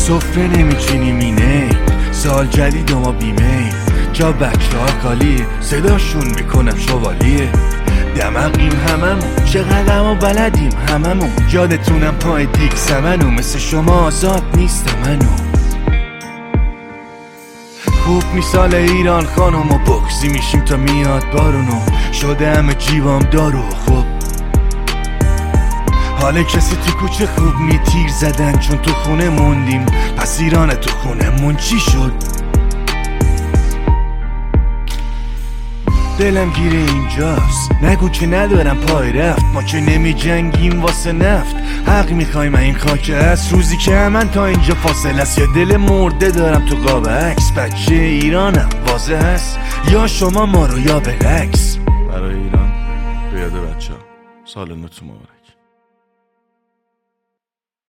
سفره نمیچینیم اینه سال جدید و ما بیمه جا بچه ها خالیه صداشون میکنم شوالیه دمقیم هممون چقدر ما بلدیم هممون یادتونم پای دیک سمنو مثل شما آزاد نیست منو خوب مثال ایران خانم و بغضی میشیم تا میاد بارونو شده همه جیبام دارو خوب حالا کسی تو کوچه خوب نی تیر زدن چون تو خونه موندیم پس ایران تو خونه مون چی شد دلم گیره اینجاست نگو که ندارم پای رفت ما که نمی جنگیم واسه نفت حق میخوایم این خاک هست روزی که من تا اینجا فاصله است یا دل مرده دارم تو قاب عکس بچه ایرانم واضح هست یا شما ما رو یا برعکس برای ایران به یاد بچه ها سال نوتون مبارک